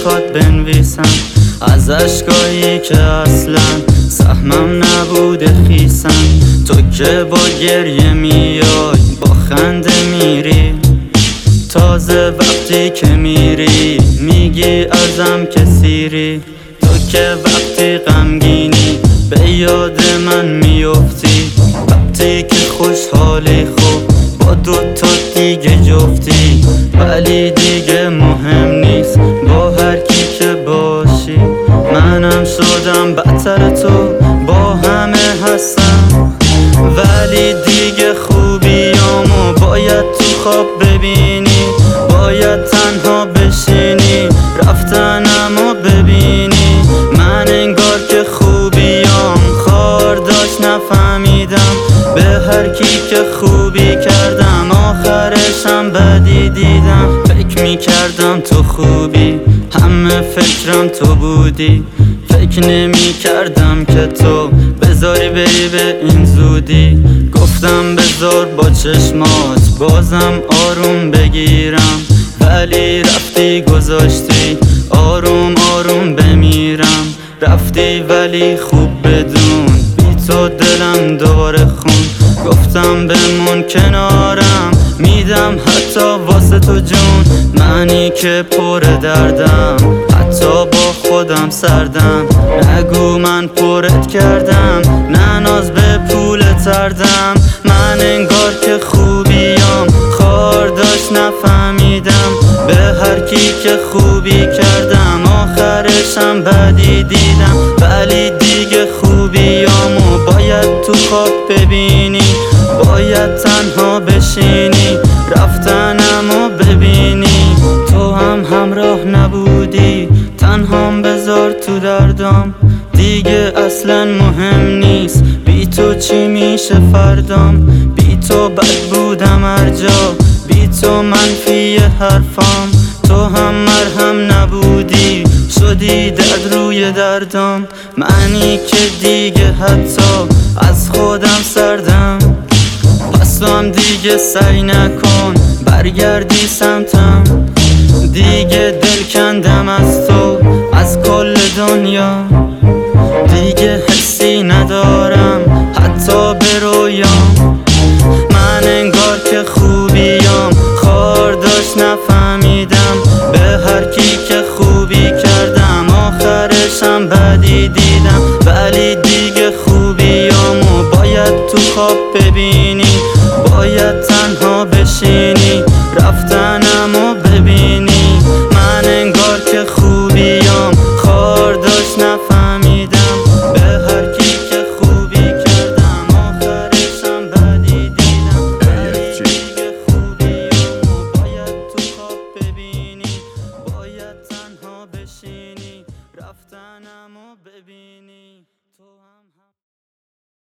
میخواد بنویسم از اشکایی که اصلا سهمم نبوده خیسم. تو که با گریه میای با خنده میری، تازه وقتی که میری میگی ازم که سیری. تو که وقتی غمگینی به یاد من میفتی، وقتی که خوشحالی خوب با دوتا دیگه جفتی. ولی دیگه مهم نیست با هر کی که باشی، منم شدم بدتر تو با همه هستم. ولی دیگه خوبیامو باید تو خواب ببینی، باید تنها بشینی رفتنمو ببینی. من انگار که خوبیام خار داشت نفهمیدم، به هر کی که خوبی کردم آخرشم بدی دیدم. فکر میکردم تو خوبی، همه فکرم تو بودی، فکر نمی کردم که تو بذاری بری به این زودی. گفتم بذار با چشمات بازم آروم بگیرم، ولی رفتی گذاشتی آروم آروم بمیرم. رفتی ولی خوب بدون بی تو دلم دوباره خون. گفتم بمون کنارم میدم حتی واسه تو جون. منی که پر دردم حتی با خودم سردم، نگو من پرت کردم نه ناز به پول تردم. من انگار که خوبیام خار داشت نفهمیدم، به هر کی که خوبی کردم آخرشم بدی دیدم. ولی دیگه خوبیامو باید تو خواب ببینی، باید تنها بشینی رفتنمو ببینی. تو هم همراه نبودی تنهام بذار تو دردام، دیگه اصلا مهم نیست بی تو چی میشه فردام. بی تو بد بودم هر جا، بی تو منفی حرفام. تو هم مرهم نبودی شدی درد روی دردام. منی که دیگه حتی از خودم سردم، پس تو هم دیگه سعی نکن برگردی سمتم. دیگه دل کندم از تو از کل دنیا، دیگه حسی ندارم حتی به رویام. من انگار که خوبیام خار داشت نفهمیدم، به هر کی که خوبی کردم آخرشم بدی دیدم. ولی دیگه خوبیامو باید تو خواب ببینی، باید تنها